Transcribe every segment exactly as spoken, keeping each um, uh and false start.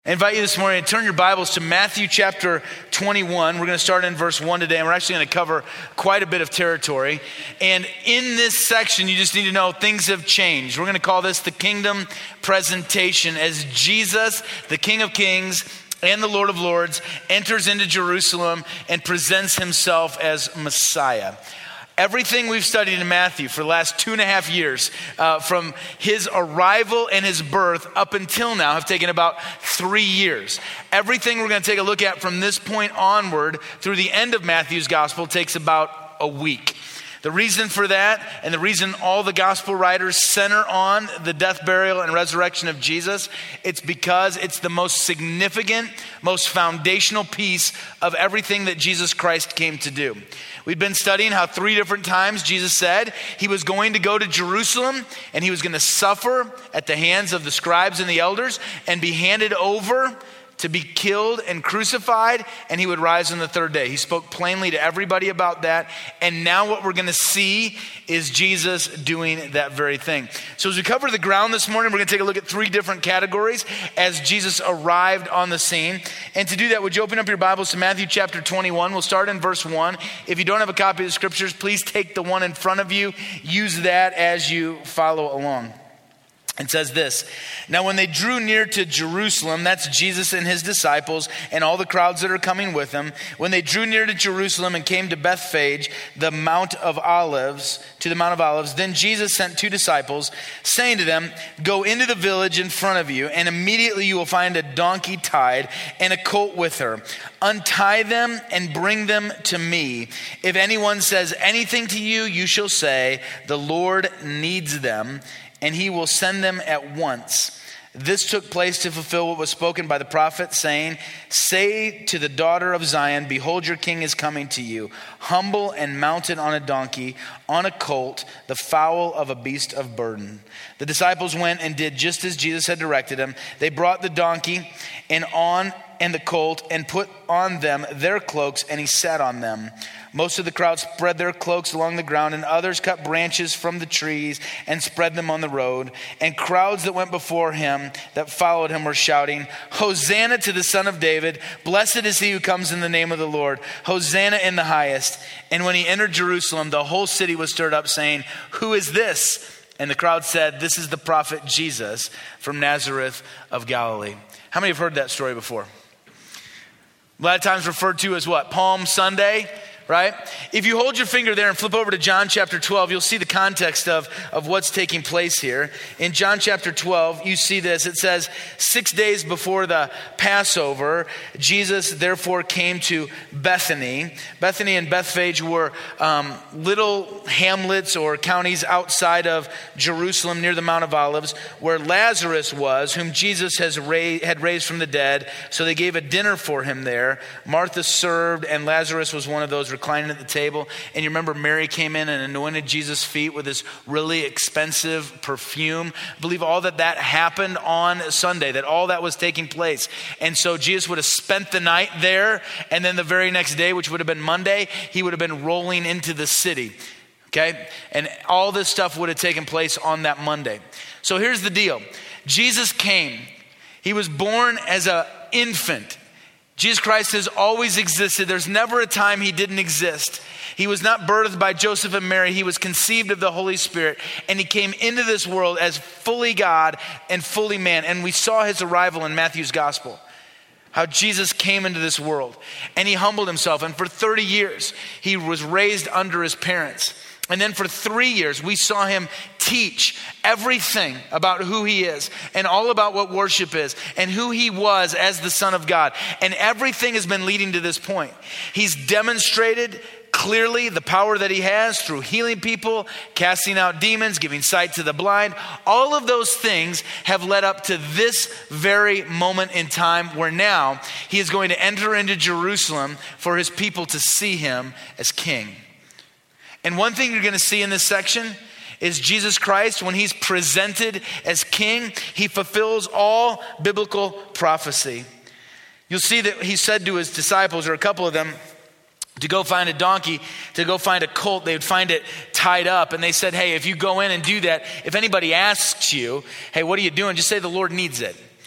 I invite you this morning to turn your Bibles to Matthew chapter twenty-one. We're going to start in verse one today, and we're actually going to cover quite a bit of territory. And in this section, you just need to know things have changed. We're going to call this the kingdom presentation as Jesus, the King of Kings and the Lord of Lords, enters into Jerusalem and presents himself as Messiah. Everything we've studied in Matthew for the last two and a half years, uh, from his arrival and his birth up until now, have taken about three years. Everything we're going to take a look at from this point onward through the end of Matthew's gospel takes about a week. The reason for that, and the reason all the gospel writers center on the death, burial, and resurrection of Jesus, it's because it's the most significant, most foundational piece of everything that Jesus Christ came to do. We've been studying how three different times Jesus said he was going to go to Jerusalem and he was going to suffer at the hands of the scribes and the elders and be handed over to be killed and crucified, and he would rise on the third day. He spoke plainly to everybody about that, and now what we're going to see is Jesus doing that very thing. So as we cover the ground this morning, we're going to take a look at three different categories as Jesus arrived on the scene. And to do that, would you open up your Bibles to Matthew chapter twenty-one? We'll start in verse one. If you don't have a copy of the scriptures, please take the one in front of you. Use that as you follow along. It says this: "Now when they drew near to Jerusalem," that's Jesus and his disciples and all the crowds that are coming with him, "when they drew near to Jerusalem and came to Bethphage, the Mount of Olives, to the Mount of Olives, then Jesus sent two disciples, saying to them, 'Go into the village in front of you, and immediately you will find a donkey tied and a colt with her. Untie them and bring them to me. If anyone says anything to you, you shall say, the Lord needs them, and he will send them at once.' This took place to fulfill what was spoken by the prophet, saying, 'Say to the daughter of Zion, behold, your king is coming to you, humble and mounted on a donkey, on a colt, the foal of a beast of burden.' The disciples went and did just as Jesus had directed them. They brought the donkey and on and the colt and put on them their cloaks, and he sat on them. Most of the crowd spread their cloaks along the ground, and others cut branches from the trees and spread them on the road. And crowds that went before him, that followed him, were shouting, 'Hosanna to the Son of David. Blessed is he who comes in the name of the Lord. Hosanna in the highest.' And when he entered Jerusalem, the whole city was stirred up, saying, 'Who is this?' And the crowd said, 'This is the prophet Jesus from Nazareth of Galilee.'" How many have heard that story before? A lot of times referred to as what? Palm Sunday, right? If you hold your finger there and flip over to John chapter twelve, you'll see the context of, of what's taking place here. In John chapter twelve, you see this. It says, "Six days before the Passover, Jesus therefore came to Bethany." Bethany and Bethphage were um, little hamlets or counties outside of Jerusalem near the Mount of Olives, where Lazarus was, whom Jesus has ra- had raised from the dead. So they gave a dinner for him there. Martha served, and Lazarus was one of those reclining at the table. And you remember Mary came in and anointed Jesus' feet with this really expensive perfume. I believe all that that happened on Sunday, that all that was taking place. And so Jesus would have spent the night there, and then the very next day, which would have been Monday, he would have been rolling into the city. Okay? And all this stuff would have taken place on that Monday. So here's the deal. Jesus came. He was born as an infant. Jesus Christ has always existed. There's never a time he didn't exist. He was not birthed by Joseph and Mary. He was conceived of the Holy Spirit, and he came into this world as fully God and fully man. And we saw his arrival in Matthew's gospel, how Jesus came into this world, and he humbled himself. And for thirty years, he was raised under his parents. And then for three years, we saw him teach everything about who he is and all about what worship is and who he was as the Son of God. And everything has been leading to this point. He's demonstrated clearly the power that he has through healing people, casting out demons, giving sight to the blind. All of those things have led up to this very moment in time where now he is going to enter into Jerusalem for his people to see him as king. And one thing you're going to see in this section is Jesus Christ, when he's presented as king, he fulfills all biblical prophecy. You'll see that he said to his disciples, or a couple of them, to go find a donkey, to go find a colt. They would find it tied up. And they said, hey, if you go in and do that, if anybody asks you, hey, what are you doing? Just say the Lord needs it.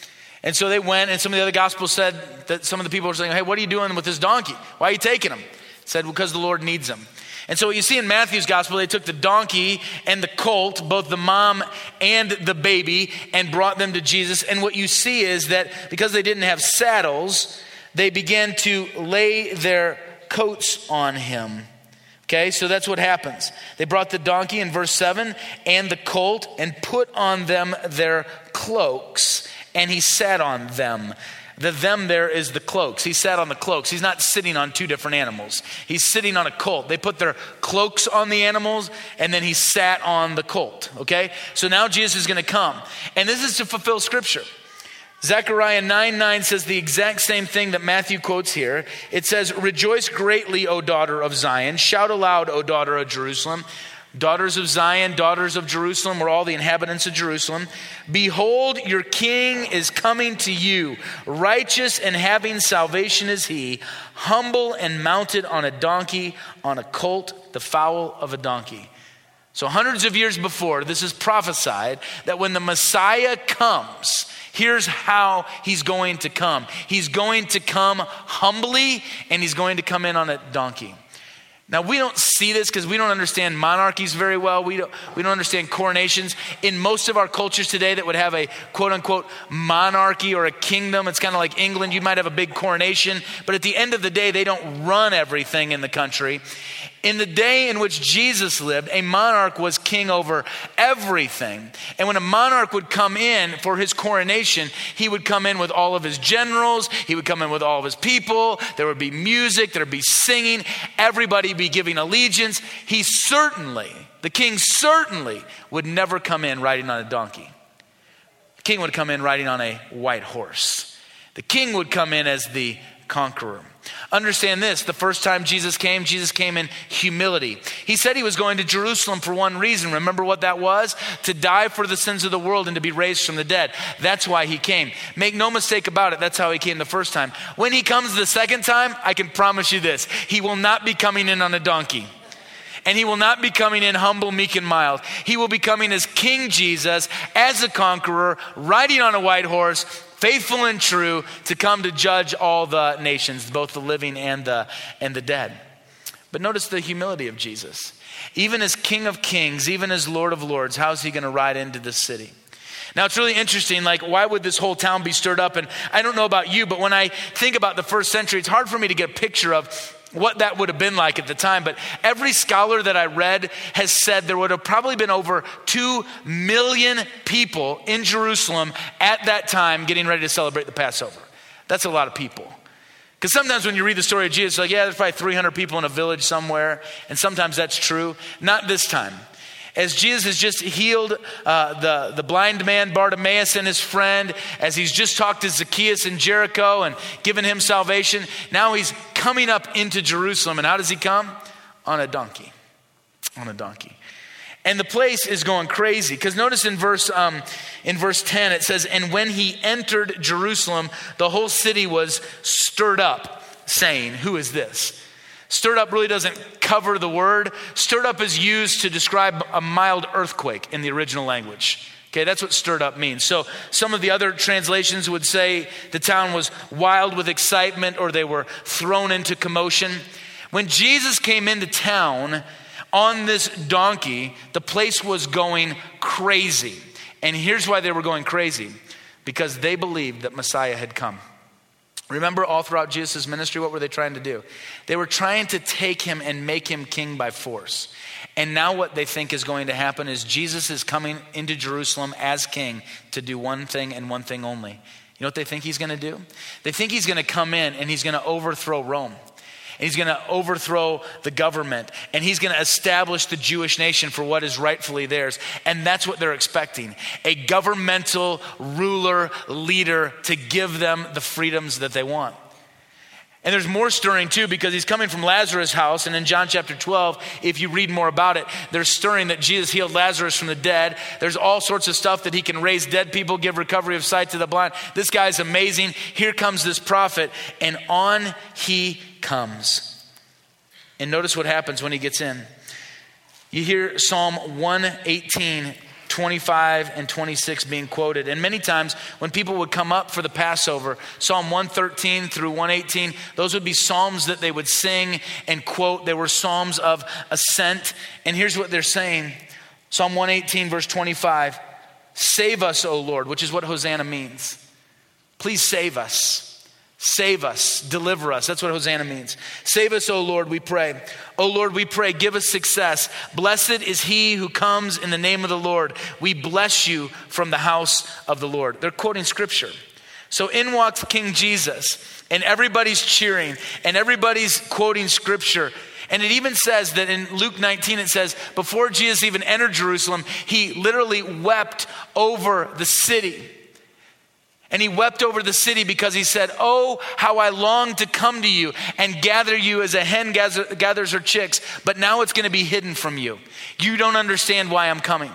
And so they went, and some of the other gospels said that some of the people were saying, hey, what are you doing with this donkey? Why are you taking him? It said, because the Lord needs him. And so what you see in Matthew's gospel, they took the donkey and the colt, both the mom and the baby, and brought them to Jesus. And what you see is that because they didn't have saddles, they began to lay their coats on him. Okay, so that's what happens. They brought the donkey in verse seven and the colt and put on them their cloaks, and he sat on them. The them there is the cloaks. He sat on the cloaks. He's not sitting on two different animals. He's sitting on a colt. They put their cloaks on the animals, and then he sat on the colt. Okay, so now Jesus is going to come, and this is to fulfill scripture. Zechariah nine nine says the exact same thing that Matthew quotes here. It says, rejoice greatly, O daughter of Zion. Shout aloud, O daughter of Jerusalem. Daughters of Zion, daughters of Jerusalem, we're all the inhabitants of Jerusalem. Behold, your king is coming to you. Righteous and having salvation is he. Humble and mounted on a donkey, on a colt, the foal of a donkey. So hundreds of years before, this is prophesied that when the Messiah comes, here's how he's going to come. He's going to come humbly, and he's going to come in on a donkey. Now, we don't see this because we don't understand monarchies very well. We don't, we don't understand coronations. In most of our cultures today that would have a quote unquote monarchy or a kingdom, it's kind of like England. You might have a big coronation, but at the end of the day, they don't run everything in the country. In the day in which Jesus lived, a monarch was king over everything. And when a monarch would come in for his coronation, he would come in with all of his generals. He would come in with all of his people. There would be music. There would be singing. Everybody would be giving allegiance. He certainly, the king certainly would never come in riding on a donkey. The king would come in riding on a white horse. The king would come in as the conqueror. Understand this, the first time Jesus came, Jesus came in humility. He said he was going to Jerusalem for one reason. Remember what that was? To die for the sins of the world and to be raised from the dead. That's why he came. Make no mistake about it, that's how he came the first time. When he comes the second time, I can promise you this, he will not be coming in on a donkey. And he will not be coming in humble, meek, and mild. He will be coming as King Jesus, as a conqueror, riding on a white horse, faithful and true, to come to judge all the nations, both the living and the, and the dead. But notice the humility of Jesus. Even as King of Kings, even as Lord of Lords, how's he going to ride into this city? Now, it's really interesting, like, why would this whole town be stirred up? And I don't know about you, but when I think about the first century, it's hard for me to get a picture of what that would have been like at the time. But every scholar that I read has said there would have probably been over two million people in Jerusalem at that time getting ready to celebrate the Passover. That's a lot of people. Because sometimes when you read the story of Jesus, it's like, yeah, there's probably three hundred people in a village somewhere. And sometimes that's true. Not this time. As Jesus has just healed uh, the, the blind man Bartimaeus and his friend, as he's just talked to Zacchaeus in Jericho and given him salvation, now he's coming up into Jerusalem. And how does he come? On a donkey. On a donkey. And the place is going crazy. Because notice in verse um, in verse ten, it says, and when he entered Jerusalem, the whole city was stirred up, saying, who is this? Stirred up really doesn't cover the word. Stirred up is used to describe a mild earthquake in the original language. Okay, that's what stirred up means. So some of the other translations would say the town was wild with excitement, or they were thrown into commotion. When Jesus came into town on this donkey, the place was going crazy. And here's why they were going crazy. Because they believed that Messiah had come. Remember, all throughout Jesus' ministry, what were they trying to do? They were trying to take him and make him king by force. And now what they think is going to happen is Jesus is coming into Jerusalem as king to do one thing and one thing only. You know what they think he's going to do? They think he's going to come in and he's going to overthrow Rome. And he's going to overthrow the government. And he's going to establish the Jewish nation for what is rightfully theirs. And that's what they're expecting. A governmental ruler, leader to give them the freedoms that they want. And there's more stirring too, because he's coming from Lazarus' house. And in John chapter twelve, if you read more about it, there's stirring that Jesus healed Lazarus from the dead. There's all sorts of stuff that he can raise dead people, give recovery of sight to the blind. This guy's amazing. Here comes this prophet, and on he comes. And notice what happens when he gets in. You hear Psalm one eighteen, twenty-five and twenty-six being quoted. And many times when people would come up for the Passover, Psalm one thirteen through one eighteen, those would be psalms that they would sing and quote. They were psalms of ascent. And here's what they're saying. Psalm one eighteen verse twenty-five, save us, O Lord, which is what Hosanna means. Please save us. Save us, deliver us. That's what Hosanna means. Save us, O Lord, we pray. O Lord, we pray, give us success. Blessed is he who comes in the name of the Lord. We bless you from the house of the Lord. They're quoting scripture. So in walks King Jesus, and everybody's cheering, and everybody's quoting scripture. And it even says that in Luke nineteen, it says, before Jesus even entered Jerusalem, he literally wept over the city. And he wept over the city because he said, oh, how I long to come to you and gather you as a hen gather, gathers her chicks. But now it's going to be hidden from you. You don't understand why I'm coming.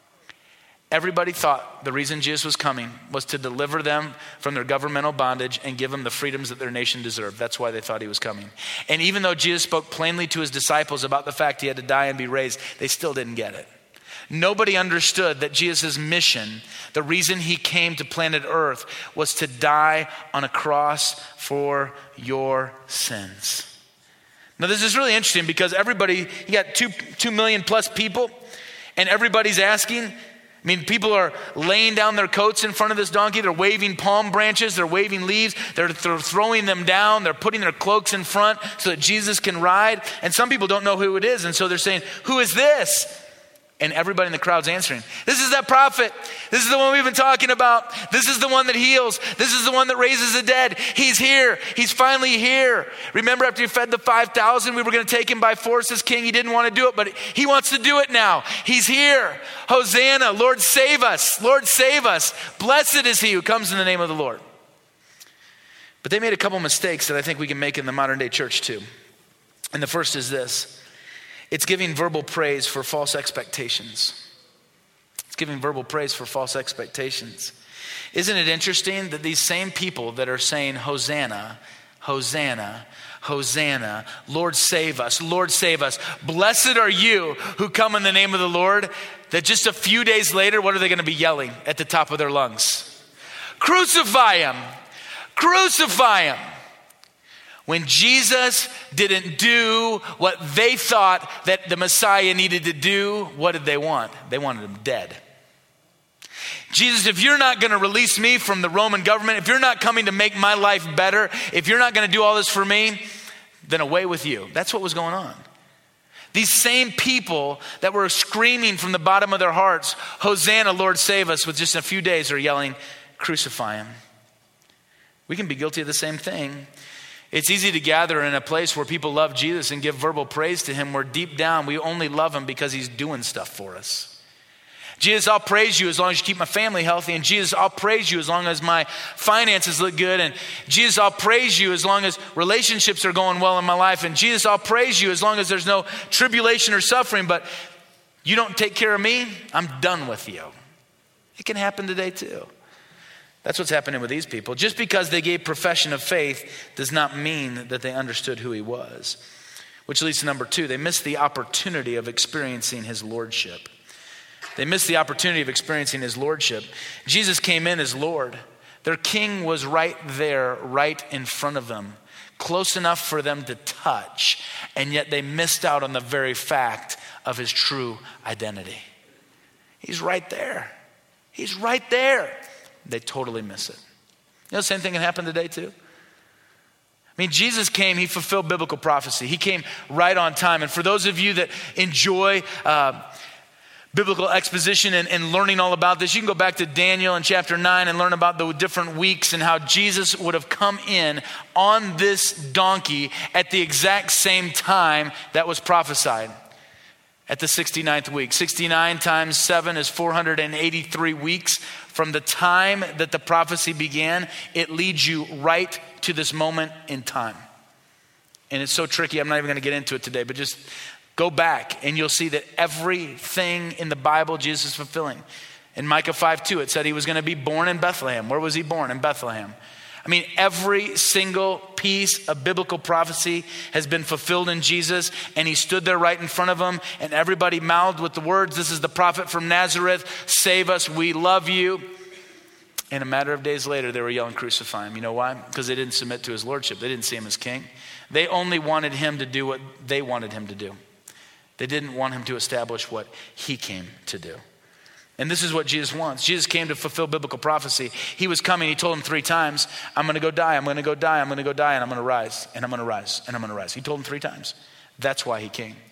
Everybody thought the reason Jesus was coming was to deliver them from their governmental bondage and give them the freedoms that their nation deserved. That's why they thought he was coming. And even though Jesus spoke plainly to his disciples about the fact he had to die and be raised, they still didn't get it. Nobody understood that Jesus' mission, the reason he came to planet Earth, was to die on a cross for your sins. Now this is really interesting because everybody, you got two, two million plus people, and everybody's asking. I mean, people are laying down their coats in front of this donkey. They're waving palm branches. They're waving leaves. They're, they're throwing them down. They're putting their cloaks in front so that Jesus can ride. And some people don't know who it is. And so they're saying, who is this? And everybody in the crowd's answering, this is that prophet. This is the one we've been talking about. This is the one that heals. This is the one that raises the dead. He's here. He's finally here. Remember after he fed the five thousand, we were going to take him by force as king. He didn't want to do it, but he wants to do it now. He's here. Hosanna, Lord, save us. Lord, save us. Blessed is he who comes in the name of the Lord. But they made a couple mistakes that I think we can make in the modern day church too. And the first is this. It's giving verbal praise for false expectations. It's giving verbal praise for false expectations. Isn't it interesting that these same people that are saying, Hosanna, Hosanna, Hosanna, Lord save us, Lord save us. Blessed are you who come in the name of the Lord. That just a few days later, what are they going to be yelling at the top of their lungs? Crucify him, crucify him. When Jesus didn't do what they thought that the Messiah needed to do, what did they want? They wanted him dead. Jesus, if you're not going to release me from the Roman government, if you're not coming to make my life better, if you're not going to do all this for me, then away with you. That's what was going on. These same people that were screaming from the bottom of their hearts, Hosanna, Lord save us, with just a few days are yelling, crucify him. We can be guilty of the same thing. It's easy to gather in a place where people love Jesus and give verbal praise to him, where deep down we only love him because he's doing stuff for us. Jesus, I'll praise you as long as you keep my family healthy. And Jesus, I'll praise you as long as my finances look good. And Jesus, I'll praise you as long as relationships are going well in my life. And Jesus, I'll praise you as long as there's no tribulation or suffering. But you don't take care of me, I'm done with you. It can happen today too. That's what's happening with these people. Just because they gave profession of faith does not mean that they understood who he was. Which leads to number two. They missed the opportunity of experiencing his lordship. They missed the opportunity of experiencing his lordship. Jesus came in as Lord. Their king was right there, right in front of them, close enough for them to touch, and yet they missed out on the very fact of his true identity. He's right there. He's right there. They totally miss it. You know, the same thing can happen today too. I mean, Jesus came, he fulfilled biblical prophecy. He came right on time. And for those of you that enjoy uh, biblical exposition and, and learning all about this, you can go back to Daniel in chapter nine and learn about the different weeks and how Jesus would have come in on this donkey at the exact same time that was prophesied. At the sixty-ninth week. sixty-nine times seven is four hundred eighty-three weeks. From the time that the prophecy began, it leads you right to this moment in time. And it's so tricky, I'm not even going to get into it today, but just go back and you'll see that everything in the Bible Jesus is fulfilling. In Micah five two, it said he was going to be born in Bethlehem. Where was he born? In Bethlehem. I mean, every single piece of biblical prophecy has been fulfilled in Jesus, and he stood there right in front of them, and everybody mouthed with the words, "This is the prophet from Nazareth, save us, we love you." And a matter of days later, they were yelling, "Crucify him." You know why? Because they didn't submit to his lordship. They didn't see him as king. They only wanted him to do what they wanted him to do. They didn't want him to establish what he came to do. And this is what Jesus wants. Jesus came to fulfill biblical prophecy. He was coming. He told them three times, "I'm going to go die. I'm going to go die. I'm going to go die. And I'm going to rise. And I'm going to rise. And I'm going to rise." He told them three times. That's why he came.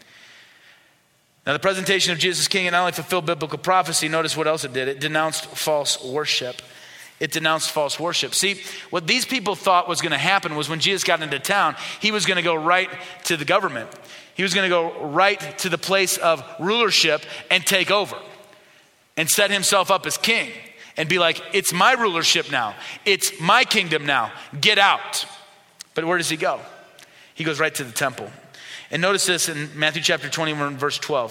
Now, the presentation of Jesus as king, it not only fulfilled biblical prophecy, notice what else it did. It denounced false worship. It denounced false worship. See, what these people thought was going to happen was when Jesus got into town, he was going to go right to the government. He was going to go right to the place of rulership and take over and set himself up as king and be like, "It's my rulership now. It's my kingdom now. Get out." But where does he go? He goes right to the temple. And notice this in Matthew chapter twenty-one, verse twelve.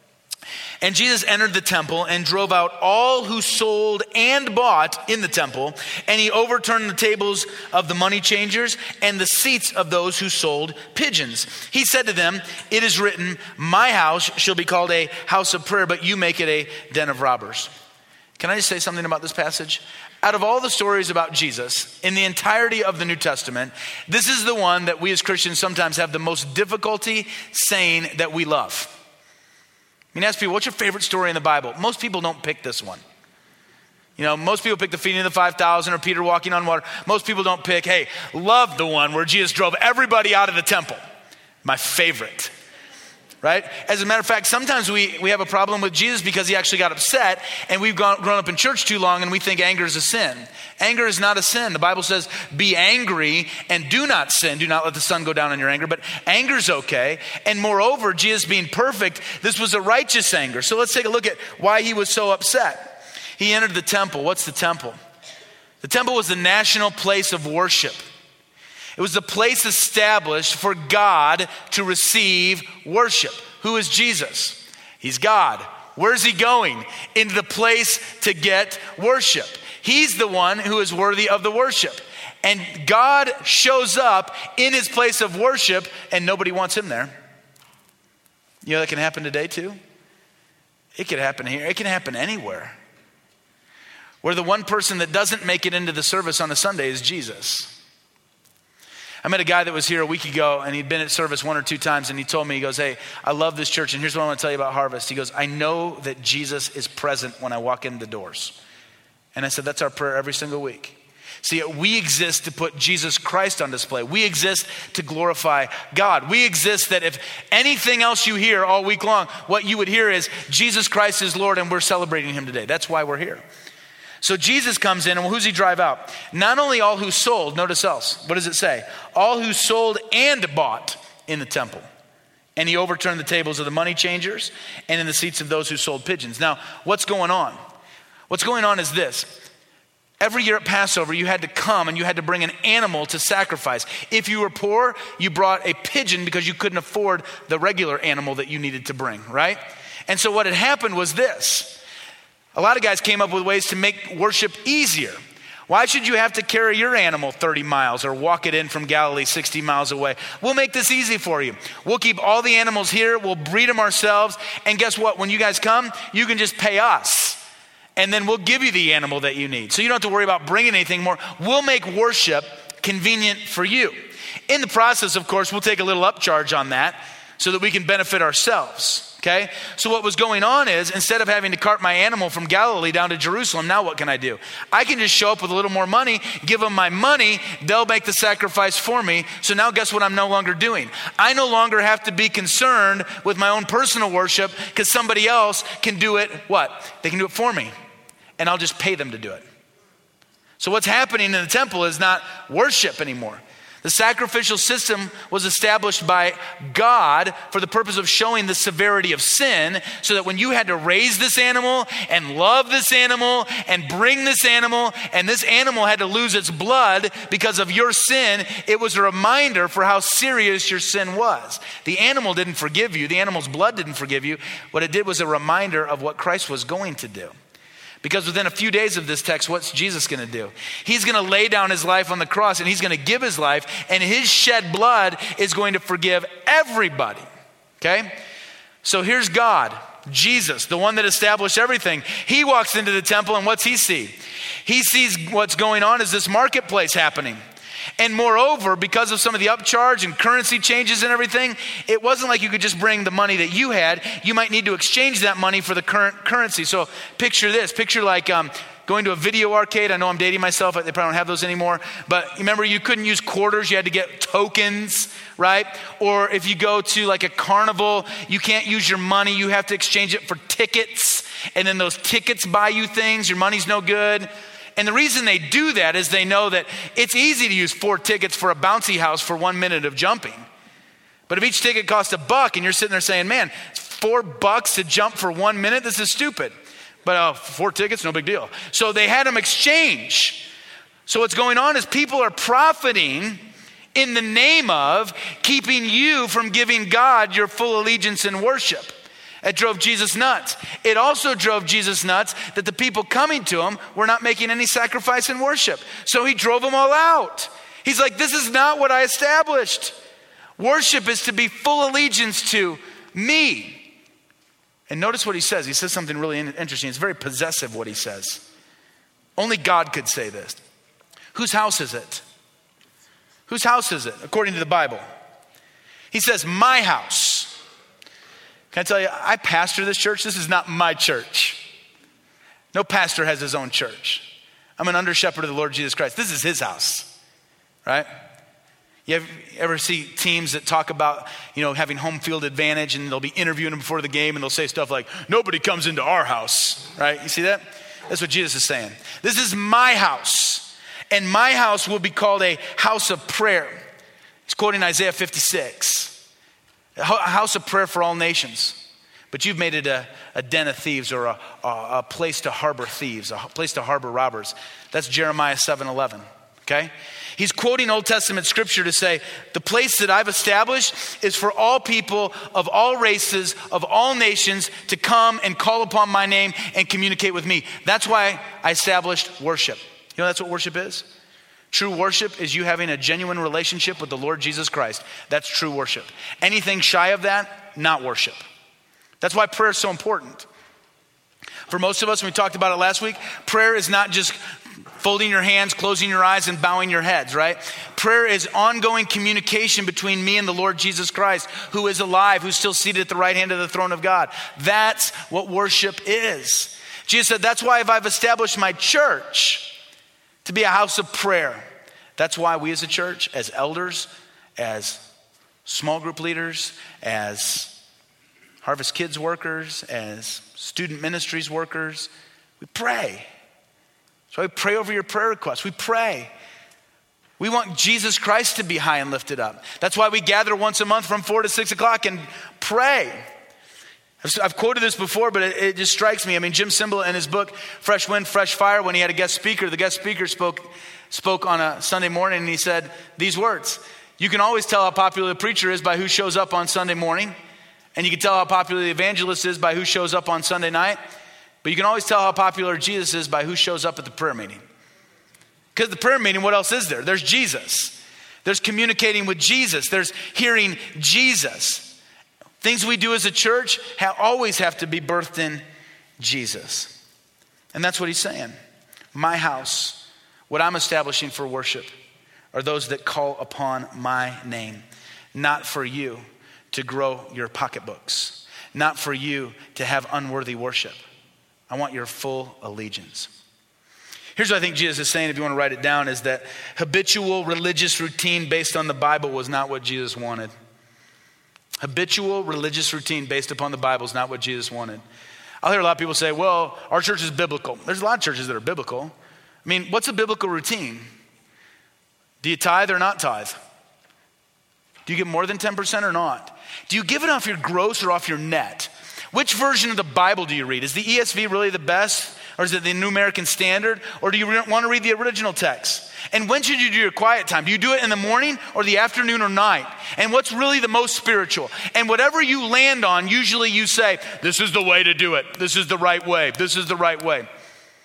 "And Jesus entered the temple and drove out all who sold and bought in the temple, and he overturned the tables of the money changers and the seats of those who sold pigeons. He said to them, 'It is written, my house shall be called a house of prayer, but you make it a den of robbers.'" Can I just say something about this passage? Out of all the stories about Jesus in the entirety of the New Testament, this is the one that we as Christians sometimes have the most difficulty saying that we love. I mean, ask people, what's your favorite story in the Bible? Most people don't pick this one. You know, most people pick the feeding of the five thousand or Peter walking on water. Most people don't pick, hey, love the one where Jesus drove everybody out of the temple. My favorite, right? As a matter of fact, sometimes we, we have a problem with Jesus because he actually got upset, and we've gone, grown up in church too long and we think anger is a sin. Anger is not a sin. The Bible says, be angry and do not sin. Do not let the sun go down on your anger, but anger's okay. And moreover, Jesus being perfect, this was a righteous anger. So let's take a look at why he was so upset. He entered the temple. What's the temple? The temple was the national place of worship. It was the place established for God to receive worship. Who is Jesus? He's God. Where's he going? Into the place to get worship. He's the one who is worthy of the worship. And God shows up in his place of worship, and nobody wants him there. You know that can happen today too? It could happen here. It can happen anywhere. Where the one person that doesn't make it into the service on a Sunday is Jesus. I met a guy that was here a week ago, and he'd been at service one or two times, and he told me, he goes, "Hey, I love this church, and here's what I want to tell you about Harvest." He goes, "I know that Jesus is present when I walk in the doors." And I said, that's our prayer every single week. See, we exist to put Jesus Christ on display. We exist to glorify God. We exist that if anything else you hear all week long, what you would hear is Jesus Christ is Lord, and we're celebrating him today. That's why we're here. So Jesus comes in, and who's he drive out? Not only all who sold, notice else. What does it say? All who sold and bought in the temple. And he overturned the tables of the money changers and in the seats of those who sold pigeons. Now, what's going on? What's going on is this. Every year at Passover, you had to come and you had to bring an animal to sacrifice. If you were poor, you brought a pigeon because you couldn't afford the regular animal that you needed to bring, right? And so what had happened was this. A lot of guys came up with ways to make worship easier. Why should you have to carry your animal thirty miles or walk it in from Galilee sixty miles away? We'll make this easy for you. We'll keep all the animals here. We'll breed them ourselves. And guess what? When you guys come, you can just pay us. And then we'll give you the animal that you need. So you don't have to worry about bringing anything more. We'll make worship convenient for you. In the process, of course, we'll take a little upcharge on that so that we can benefit ourselves. Okay, so what was going on is instead of having to cart my animal from Galilee down to Jerusalem, now what can I do? I can just show up with a little more money, give them my money, they'll make the sacrifice for me. So now guess what I'm no longer doing? I no longer have to be concerned with my own personal worship because somebody else can do it, what? They can do it for me, and I'll just pay them to do it. So what's happening in the temple is not worship anymore. The sacrificial system was established by God for the purpose of showing the severity of sin, so that when you had to raise this animal and love this animal and bring this animal, and this animal had to lose its blood because of your sin, it was a reminder for how serious your sin was. The animal didn't forgive you. The animal's blood didn't forgive you. What it did was a reminder of what Christ was going to do. Because within a few days of this text, what's Jesus going to do? He's going to lay down his life on the cross, and he's going to give his life, and his shed blood is going to forgive everybody, okay? So here's God, Jesus, the one that established everything. He walks into the temple, and what's he see? He sees what's going on is this marketplace happening. And moreover, because of some of the upcharge and currency changes and everything, it wasn't like you could just bring the money that you had. You might need to exchange that money for the current currency. So picture this, picture like um, going to a video arcade. I know I'm dating myself, they probably don't have those anymore. But remember, you couldn't use quarters, you had to get tokens, right? Or if you go to like a carnival, you can't use your money, you have to exchange it for tickets. And then those tickets buy you things, your money's no good. And the reason they do that is they know that it's easy to use four tickets for a bouncy house for one minute of jumping. But if each ticket costs a buck and you're sitting there saying, man, it's four bucks to jump for one minute, this is stupid. But uh, four tickets, no big deal. So they had them exchange. So what's going on is people are profiting in the name of keeping you from giving God your full allegiance and worship. It drove Jesus nuts. It also drove Jesus nuts that the people coming to him were not making any sacrifice in worship. So he drove them all out. He's like, this is not what I established. Worship is to be full allegiance to me. And notice what he says. He says something really interesting. It's very possessive what he says. Only God could say this. Whose house is it? Whose house is it, according to the Bible? He says, my house. Can I tell you, I pastor this church. This is not my church. No pastor has his own church. I'm an under shepherd of the Lord Jesus Christ. This is his house, right? You ever, ever see teams that talk about, you know, having home field advantage, and they'll be interviewing them before the game, and they'll say stuff like, nobody comes into our house, right? You see that? That's what Jesus is saying. This is my house, and my house will be called a house of prayer. He's quoting Isaiah fifty-six. A house of prayer for all nations. But you've made it a, a den of thieves, or a, a, a place to harbor thieves, a place to harbor robbers. That's Jeremiah seven eleven, okay? He's quoting Old Testament scripture to say, the place that I've established is for all people of all races, of all nations to come and call upon my name and communicate with me. That's why I established worship. You know that's what worship is? True worship is you having a genuine relationship with the Lord Jesus Christ. That's true worship. Anything shy of that, not worship. That's why prayer is so important. For most of us, we talked about it last week, prayer is not just folding your hands, closing your eyes, and bowing your heads, right? Prayer is ongoing communication between me and the Lord Jesus Christ, who is alive, who's still seated at the right hand of the throne of God. That's what worship is. Jesus said, that's why I've established my church to be a house of prayer. That's why we as a church, as elders, as small group leaders, as Harvest Kids workers, as student ministries workers, we pray. So we pray over your prayer requests. We pray. We want Jesus Christ to be high and lifted up. That's why we gather once a month from four to six o'clock and pray. I've quoted this before, but it, it just strikes me. I mean, Jim Cymbala in his book, Fresh Wind, Fresh Fire, when he had a guest speaker, the guest speaker spoke, spoke on a Sunday morning, and he said these words. You can always tell how popular the preacher is by who shows up on Sunday morning. And you can tell how popular the evangelist is by who shows up on Sunday night. But you can always tell how popular Jesus is by who shows up at the prayer meeting. Because the prayer meeting, what else is there? There's Jesus. There's communicating with Jesus. There's hearing Jesus. Things we do as a church have, always have to be birthed in Jesus. And that's what he's saying. My house, what I'm establishing for worship, are those that call upon my name. Not for you to grow your pocketbooks. Not for you to have unworthy worship. I want your full allegiance. Here's what I think Jesus is saying, if you want to write it down, is that habitual religious routine based on the Bible was not what Jesus wanted. Habitual religious routine based upon the Bible is not what Jesus wanted. I'll hear a lot of people say, well, our church is biblical. There's a lot of churches that are biblical. I mean, what's a biblical routine? Do you tithe or not tithe? Do you give more than ten percent or not? Do you give it off your gross or off your net? Which version of the Bible do you read? Is the E S V really the best? Or is it the New American Standard? Or do you re- want to read the original text? And when should you do your quiet time? Do you do it in the morning or the afternoon or night? And what's really the most spiritual? And whatever you land on, usually you say, this is the way to do it. This is the right way. This is the right way.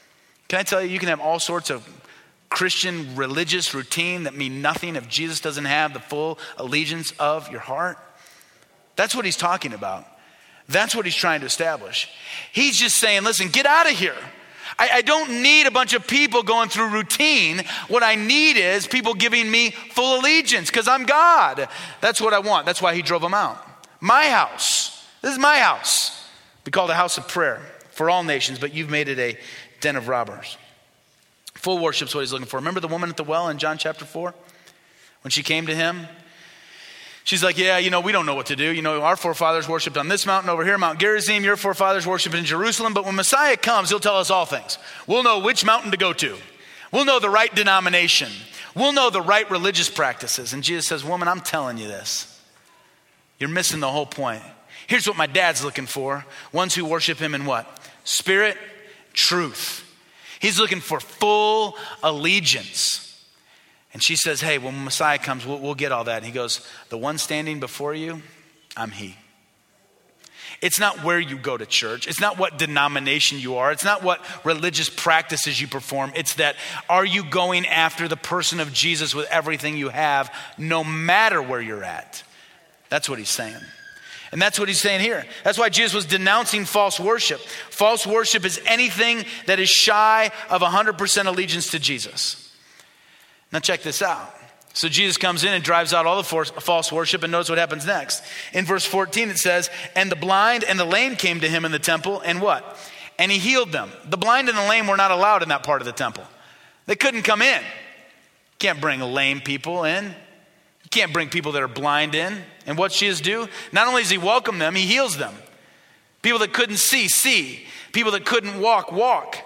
Can I tell you, you can have all sorts of Christian religious routine that mean nothing if Jesus doesn't have the full allegiance of your heart. That's what he's talking about. That's what he's trying to establish. He's just saying, listen, get out of here. I, I don't need a bunch of people going through routine. What I need is people giving me full allegiance because I'm God. That's what I want. That's why he drove them out. My house. This is my house. We call it a house of prayer for all nations, but you've made it a den of robbers. Full worship is what he's looking for. Remember the woman at the well in John chapter four? When she came to him? She's like, yeah, you know, we don't know what to do. You know, our forefathers worshiped on this mountain over here, Mount Gerizim. Your forefathers worshiped in Jerusalem. But when Messiah comes, he'll tell us all things. We'll know which mountain to go to. We'll know the right denomination. We'll know the right religious practices. And Jesus says, woman, I'm telling you this. You're missing the whole point. Here's what my dad's looking for. Ones who worship him in what? Spirit, truth. He's looking for full allegiance. And she says, hey, when Messiah comes, we'll, we'll get all that. And he goes, the one standing before you, I'm he. It's not where you go to church. It's not what denomination you are. It's not what religious practices you perform. It's that, are you going after the person of Jesus with everything you have, no matter where you're at? That's what he's saying. And that's what he's saying here. That's why Jesus was denouncing false worship. False worship is anything that is shy of one hundred percent allegiance to Jesus. Now check this out. So Jesus comes in and drives out all the false worship, and notice what happens next. In verse fourteen it says, and the blind and the lame came to him in the temple, and what? And he healed them. The blind and the lame were not allowed in that part of the temple. They couldn't come in. You can't bring lame people in. You can't bring people that are blind in. And what Jesus do? Not only does he welcome them, he heals them. People that couldn't see, see. People that couldn't walk, walk.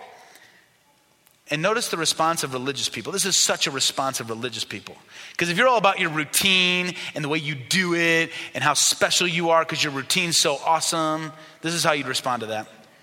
And notice the response of religious people. This is such a response of religious people. Because if you're all about your routine and the way you do it and how special you are because your routine's so awesome, this is how you'd respond to that.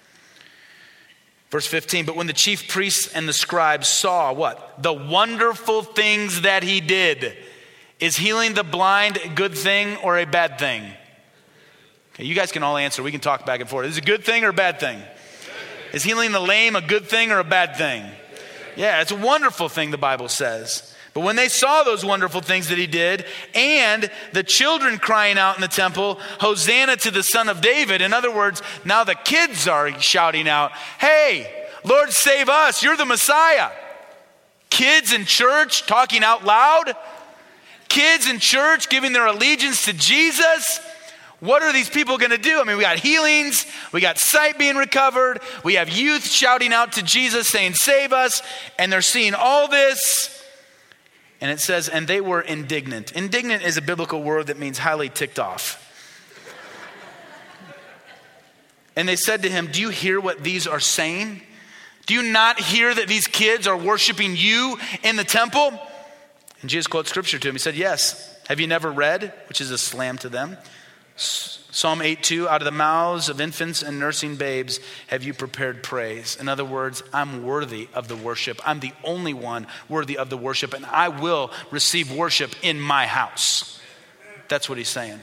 Verse fifteen, but when the chief priests and the scribes saw what? The wonderful things that he did. Is healing the blind a good thing or a bad thing? Okay, you guys can all answer. We can talk back and forth. Is it a good thing or a bad thing? Is healing the lame a good thing or a bad thing? Yeah, it's a wonderful thing, the Bible says. But when they saw those wonderful things that he did, and the children crying out in the temple, Hosanna to the Son of David. In other words, now the kids are shouting out, hey, Lord, save us. You're the Messiah. Kids in church talking out loud. Kids in church giving their allegiance to Jesus. What are these people going to do? I mean, we got healings. We got sight being recovered. We have youth shouting out to Jesus saying, save us. And they're seeing all this. And it says, and they were indignant. Indignant is a biblical word that means highly ticked off. And they said to him, do you hear what these are saying? Do you not hear that these kids are worshiping you in the temple? And Jesus quotes scripture to him. He said, yes. Have you never read? Which is a slam to them. Psalm eight two, out of the mouths of infants and nursing babes have you prepared praise. In other words, I'm worthy of the worship. I'm the only one worthy of the worship, and I will receive worship in my house. That's what he's saying.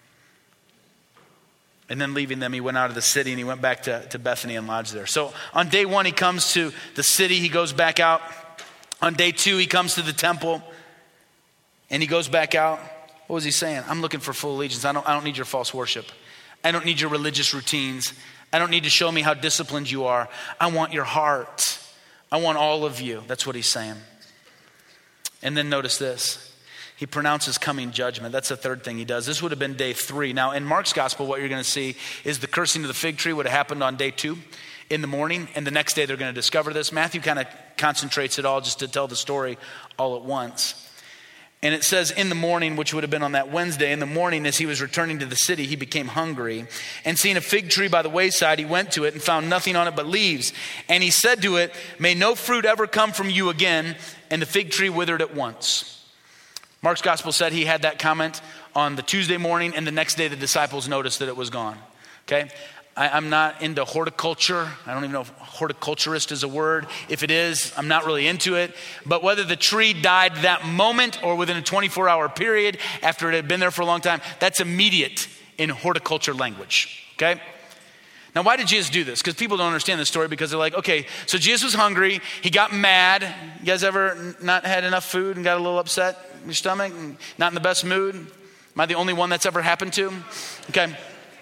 And then leaving them, he went out of the city and he went back to, to Bethany and lodged there. So on day one, he comes to the city. He goes back out. On day two, he comes to the temple and he goes back out. What was he saying? I'm looking for full allegiance. I don't, I don't need your false worship. I don't need your religious routines. I don't need to show me how disciplined you are. I want your heart. I want all of you. That's what he's saying. And then notice this. He pronounces coming judgment. That's the third thing he does. This would have been day three. Now in Mark's gospel, what you're going to see is the cursing of the fig tree would have happened on day two in the morning. And the next day they're going to discover this. Matthew kind of concentrates it all just to tell the story all at once. And it says in the morning, which would have been on that Wednesday, in the morning as he was returning to the city, he became hungry. And seeing a fig tree by the wayside, he went to it and found nothing on it but leaves. And he said to it, may no fruit ever come from you again. And the fig tree withered at once. Mark's gospel said he had that comment on the Tuesday morning, and the next day the disciples noticed that it was gone. Okay? I, I'm not into horticulture. I don't even know if horticulturist is a word. If it is, I'm not really into it. But whether the tree died that moment or within a twenty-four hour period after it had been there for a long time, that's immediate in horticulture language. Okay? Now, why did Jesus do this? Because people don't understand this story because they're like, okay, so Jesus was hungry. He got mad. You guys ever not had enough food and got a little upset in your stomach? And not in the best mood? Am I the only one that's ever happened to? Okay.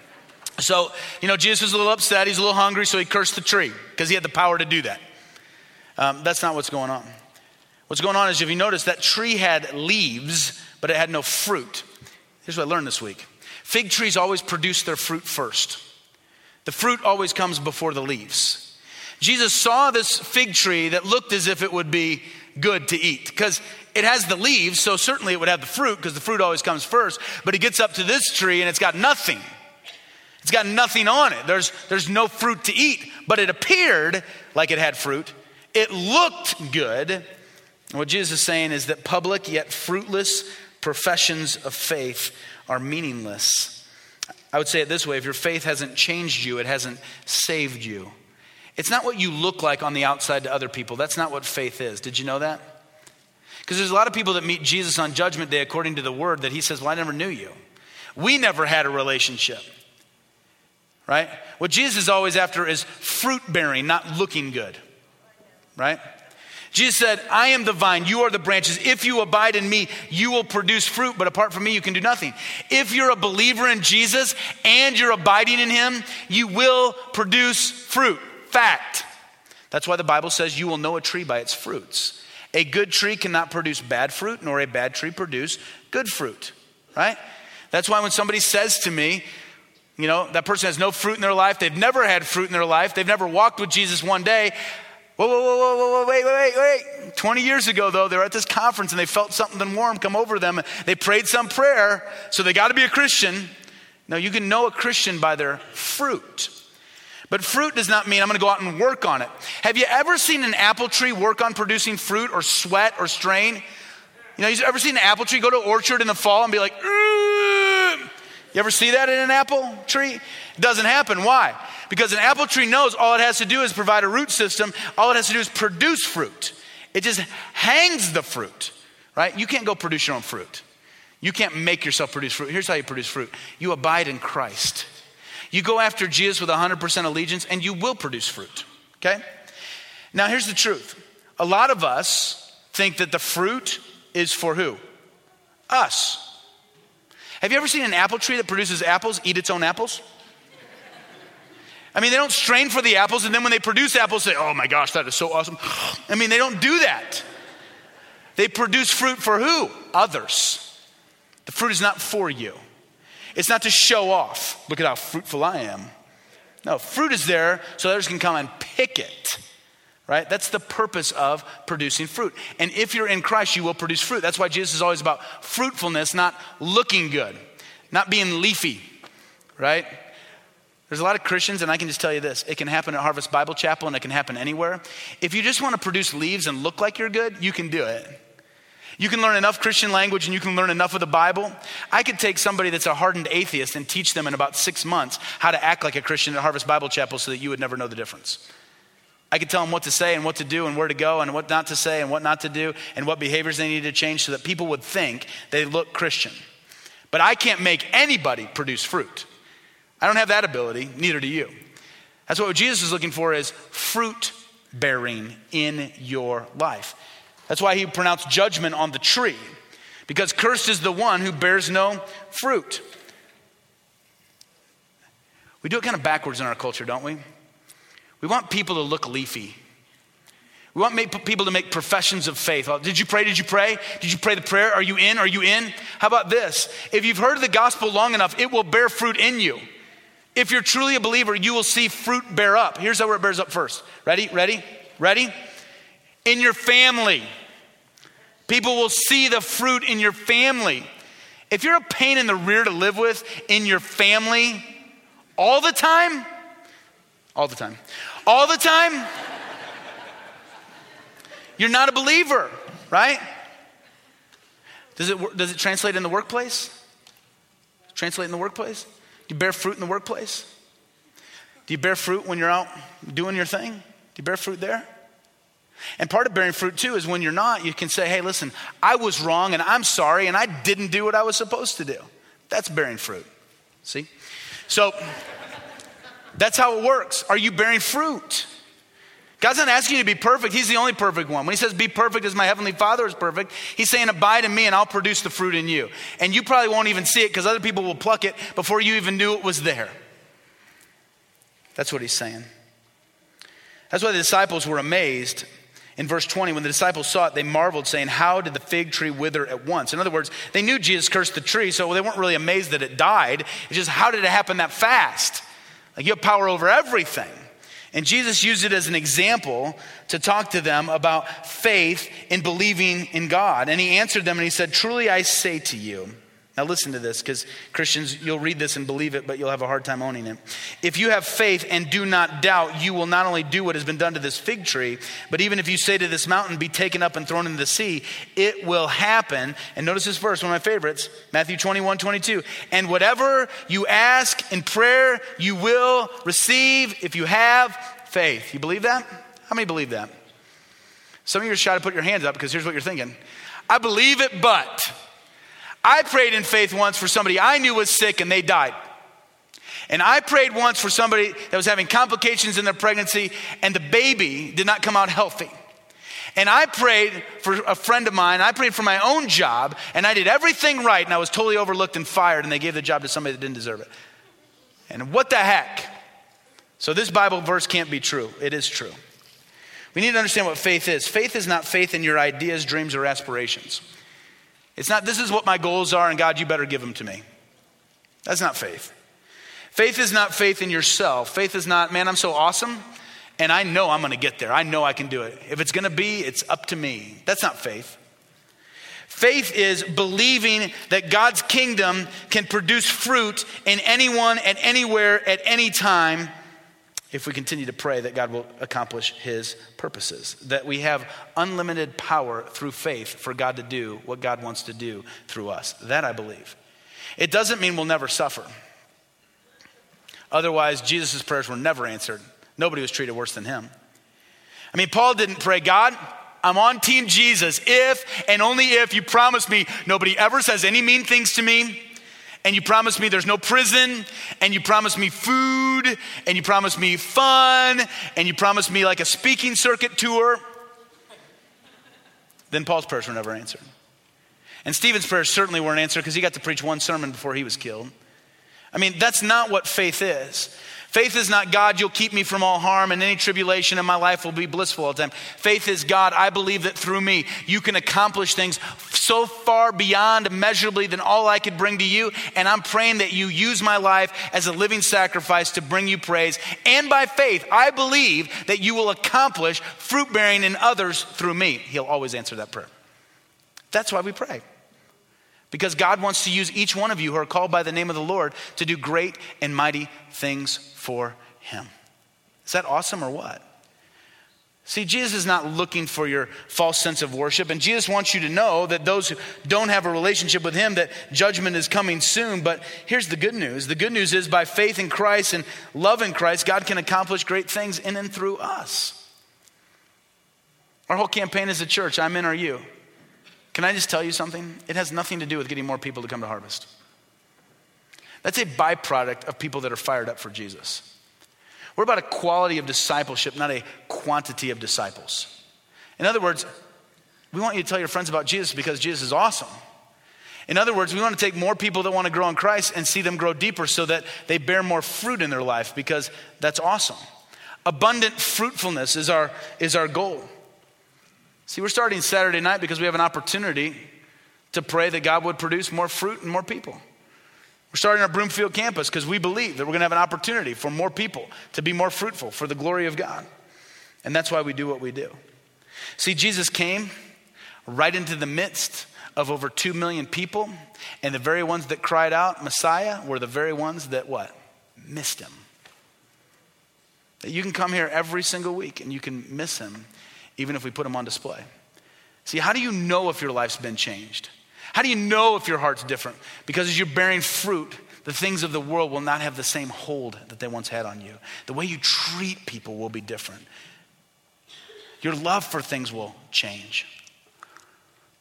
So, you know, Jesus was a little upset. He's a little hungry, so he cursed the tree because he had the power to do that. Um, that's not what's going on. What's going on is, if you notice, that tree had leaves, but it had no fruit. Here's what I learned this week. Fig trees always produce their fruit first. The fruit always comes before the leaves. Jesus saw this fig tree that looked as if it would be good to eat because it has the leaves, so certainly it would have the fruit because the fruit always comes first. But he gets up to this tree and it's got nothing. It's got nothing on it. There's, there's no fruit to eat, but it appeared like it had fruit. It looked good. And what Jesus is saying is that public yet fruitless professions of faith are meaningless. I would say it this way: if your faith hasn't changed you, it hasn't saved you. It's not what you look like on the outside to other people. That's not what faith is. Did you know that? Because there's a lot of people that meet Jesus on Judgment Day according to the word that he says, well, I never knew you. We never had a relationship. Right? What Jesus is always after is fruit bearing, not looking good. Right? Jesus said, I am the vine, you are the branches. If you abide in me, you will produce fruit, but apart from me, you can do nothing. If you're a believer in Jesus and you're abiding in him, you will produce fruit. Fact. That's why the Bible says you will know a tree by its fruits. A good tree cannot produce bad fruit, nor a bad tree produce good fruit. Right? That's why when somebody says to me, you know, that person has no fruit in their life, they've never had fruit in their life, they've never walked with Jesus one day. Whoa, whoa, whoa, whoa, whoa, wait, wait, wait, wait. twenty years ago, though, they were at this conference and they felt something warm come over them. They prayed some prayer, so they got to be a Christian. No, you can know a Christian by their fruit. But fruit does not mean I'm going to go out and work on it. Have you ever seen an apple tree work on producing fruit or sweat or strain? You know, you ever seen an apple tree go to an orchard in the fall and be like, Ugh! You ever see that in an apple tree? It doesn't happen. Why? Because an apple tree knows all it has to do is provide a root system. All it has to do is produce fruit. It just hangs the fruit, right? You can't go produce your own fruit. You can't make yourself produce fruit. Here's how you produce fruit. You abide in Christ. You go after Jesus with one hundred percent allegiance and you will produce fruit, okay? Now here's the truth. A lot of us think that the fruit is for who? Us. Have you ever seen an apple tree that produces apples eat its own apples? I mean, they don't strain for the apples, and then when they produce apples, say, oh my gosh, that is so awesome. I mean, they don't do that. They produce fruit for who? Others. The fruit is not for you. It's not to show off. Look at how fruitful I am. No, fruit is there so others can come and pick it. Right? That's the purpose of producing fruit. And if you're in Christ, you will produce fruit. That's why Jesus is always about fruitfulness, not looking good, not being leafy, right? There's a lot of Christians, and I can just tell you this. It can happen at Harvest Bible Chapel, and it can happen anywhere. If you just want to produce leaves and look like you're good, you can do it. You can learn enough Christian language and you can learn enough of the Bible. I could take somebody that's a hardened atheist and teach them in about six months how to act like a Christian at Harvest Bible Chapel so that you would never know the difference. I could tell them what to say and what to do and where to go and what not to say and what not to do and what behaviors they need to change so that people would think they look Christian. But I can't make anybody produce fruit. I don't have that ability, neither do you. That's what Jesus is looking for, is fruit bearing in your life. That's why he pronounced judgment on the tree, because cursed is the one who bears no fruit. We do it kind of backwards in our culture, don't we? We want people to look leafy. We want make, people to make professions of faith. Oh, did you pray? Did you pray? Did you pray the prayer? Are you in? Are you in? How about this? If you've heard the gospel long enough, it will bear fruit in you. If you're truly a believer, you will see fruit bear up. Here's how it bears up first. Ready? Ready? Ready? In your family. People will see the fruit in your family. If you're a pain in the rear to live with in your family all the time, all the time, all the time, you're not a believer, right? Does it, does it translate in the workplace? Translate in the workplace? Do you bear fruit in the workplace? Do you bear fruit when you're out doing your thing? Do you bear fruit there? And part of bearing fruit too is when you're not, you can say, hey, listen, I was wrong and I'm sorry and I didn't do what I was supposed to do. That's bearing fruit. See? So That's how it works. Are you bearing fruit? God's not asking you to be perfect. He's the only perfect one. When he says be perfect as my heavenly Father is perfect, he's saying abide in me and I'll produce the fruit in you. And you probably won't even see it because other people will pluck it before you even knew it was there. That's what he's saying. That's why the disciples were amazed. In verse twenty, when the disciples saw it, they marveled, saying, how did the fig tree wither at once? In other words, they knew Jesus cursed the tree, so they weren't really amazed that it died. It's just, how did it happen that fast? Like, you have power over everything. And Jesus used it as an example to talk to them about faith in believing in God. And he answered them and he said, truly I say to you. Now listen to this, because Christians, you'll read this and believe it, but you'll have a hard time owning it. If you have faith and do not doubt, you will not only do what has been done to this fig tree, but even if you say to this mountain, be taken up and thrown into the sea, it will happen. And notice this verse, one of my favorites, Matthew twenty-one, twenty-two. And whatever you ask in prayer, you will receive if you have faith. You believe that? How many believe that? Some of you are shy to put your hands up because here's what you're thinking. I believe it, but... I prayed in faith once for somebody I knew was sick and they died. And I prayed once for somebody that was having complications in their pregnancy and the baby did not come out healthy. And I prayed for a friend of mine, I prayed for my own job, and I did everything right and I was totally overlooked and fired and they gave the job to somebody that didn't deserve it. And what the heck? So this Bible verse can't be true. It is true. We need to understand what faith is. Faith is not faith in your ideas, dreams, or aspirations. It's not, this is what my goals are and God, you better give them to me. That's not faith. Faith is not faith in yourself. Faith is not, man, I'm so awesome and I know I'm going to get there. I know I can do it. If it's going to be, it's up to me. That's not faith. Faith is believing that God's kingdom can produce fruit in anyone, at anywhere, at any time, if we continue to pray that God will accomplish his purposes, that we have unlimited power through faith for God to do what God wants to do through us. That I believe. It doesn't mean we'll never suffer. Otherwise, Jesus' prayers were never answered. Nobody was treated worse than him. I mean, Paul didn't pray, God, I'm on team Jesus if and only if you promise me nobody ever says any mean things to me, and you promise me there's no prison, and you promise me food, and you promise me fun, and you promise me like a speaking circuit tour. Then Paul's prayers were never answered. And Stephen's prayers certainly weren't answered because he got to preach one sermon before he was killed. I mean, that's not what faith is. Faith is not, God, you'll keep me from all harm and any tribulation and my life will be blissful all the time. Faith is, God, I believe that through me, you can accomplish things so far beyond immeasurably than all I could bring to you. And I'm praying that you use my life as a living sacrifice to bring you praise. And by faith, I believe that you will accomplish fruit bearing in others through me. He'll always answer that prayer. That's why we pray. Because God wants to use each one of you who are called by the name of the Lord to do great and mighty things for him. Is that awesome or what? See, Jesus is not looking for your false sense of worship. And Jesus wants you to know that those who don't have a relationship with him, that judgment is coming soon. But here's the good news. The good news is by faith in Christ and love in Christ, God can accomplish great things in and through us. Our whole campaign as a church, I'm in, are you? Can I just tell you something? It has nothing to do with getting more people to come to Harvest. That's a byproduct of people that are fired up for Jesus. We're about a quality of discipleship, not a quantity of disciples. In other words, we want you to tell your friends about Jesus because Jesus is awesome. In other words, we want to take more people that want to grow in Christ and see them grow deeper so that they bear more fruit in their life because that's awesome. Abundant fruitfulness is our, is our goal. See, we're starting Saturday night because we have an opportunity to pray that God would produce more fruit and more people. We're starting our Broomfield campus because we believe that we're going to have an opportunity for more people to be more fruitful for the glory of God. And that's why we do what we do. See, Jesus came right into the midst of over two million people, and the very ones that cried out Messiah were the very ones that what? Missed him. That you can come here every single week and you can miss him even if we put them on display. See, how do you know if your life's been changed? How do you know if your heart's different? Because as you're bearing fruit, the things of the world will not have the same hold that they once had on you. The way you treat people will be different. Your love for things will change.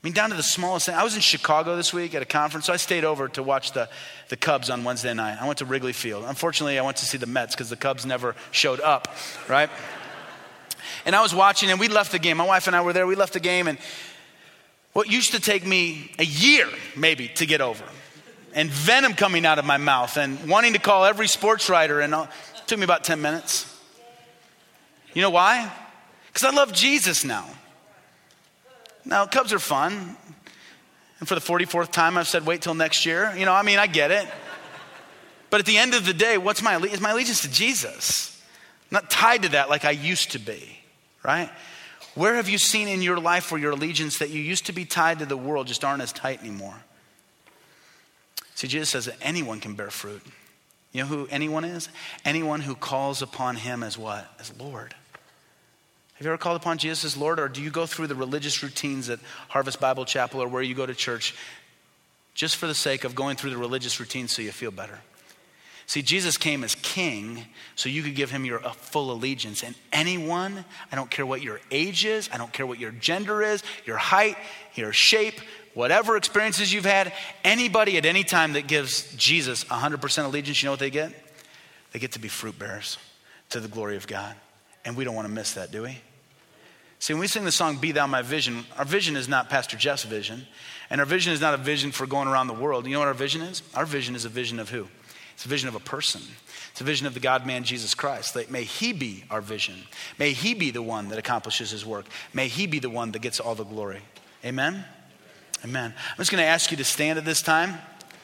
mean, down to the smallest thing. I was in Chicago this week at a conference, so I stayed over to watch the, the Cubs on Wednesday night. I went to Wrigley Field. Unfortunately, I went to see the Mets because the Cubs never showed up, right? And I was watching, and we left the game. My wife and I were there. We left the game, and what used to take me a year, maybe, to get over, and venom coming out of my mouth, and wanting to call every sports writer, and all, it took me about ten minutes. You know why? Because I love Jesus now. Now, Cubs are fun. And for the forty-fourth time, I've said, wait till next year. You know, I mean, I get it. But at the end of the day, what's my allegiance? My allegiance to Jesus. I'm not tied to that like I used to be, right? Where have you seen in your life where your allegiance that you used to be tied to the world just aren't as tight anymore? See, Jesus says that anyone can bear fruit. You know who anyone is? Anyone who calls upon him as what? As Lord. Have you ever called upon Jesus as Lord, or do you go through the religious routines at Harvest Bible Chapel or where you go to church just for the sake of going through the religious routines so you feel better? See, Jesus came as king so you could give him your uh, full allegiance. And anyone, I don't care what your age is, I don't care what your gender is, your height, your shape, whatever experiences you've had, anybody at any time that gives Jesus one hundred percent allegiance, you know what they get? They get to be fruit bearers to the glory of God. And we don't want to miss that, do we? See, when we sing the song, Be Thou My Vision, our vision is not Pastor Jeff's vision. And our vision is not a vision for going around the world. You know what our vision is? Our vision is a vision of who? It's a vision of a person. It's a vision of the God-man, Jesus Christ. That may he be our vision. May he be the one that accomplishes his work. May he be the one that gets all the glory. Amen? Amen. I'm just going to ask you to stand at this time.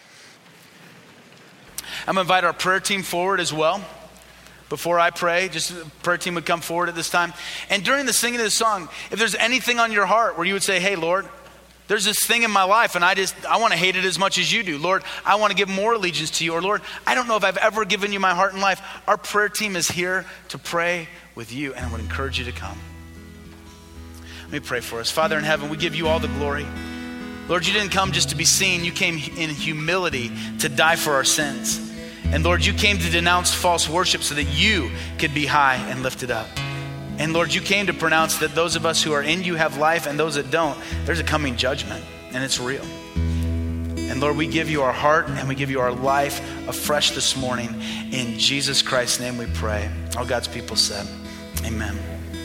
I'm going to invite our prayer team forward as well. Before I pray, just the prayer team would come forward at this time. And during the singing of the song, if there's anything on your heart where you would say, hey, Lord, there's this thing in my life and I just, I want to hate it as much as you do. Lord, I want to give more allegiance to you. Or Lord, I don't know if I've ever given you my heart and life. Our prayer team is here to pray with you, and I would encourage you to come. Let me pray for us. Father in heaven, we give you all the glory. Lord, you didn't come just to be seen. You came in humility to die for our sins. And Lord, you came to denounce false worship so that you could be high and lifted up. And Lord, you came to pronounce that those of us who are in you have life, and those that don't, there's a coming judgment, and it's real. And Lord, we give you our heart and we give you our life afresh this morning. In Jesus Christ's name we pray. All God's people said, amen.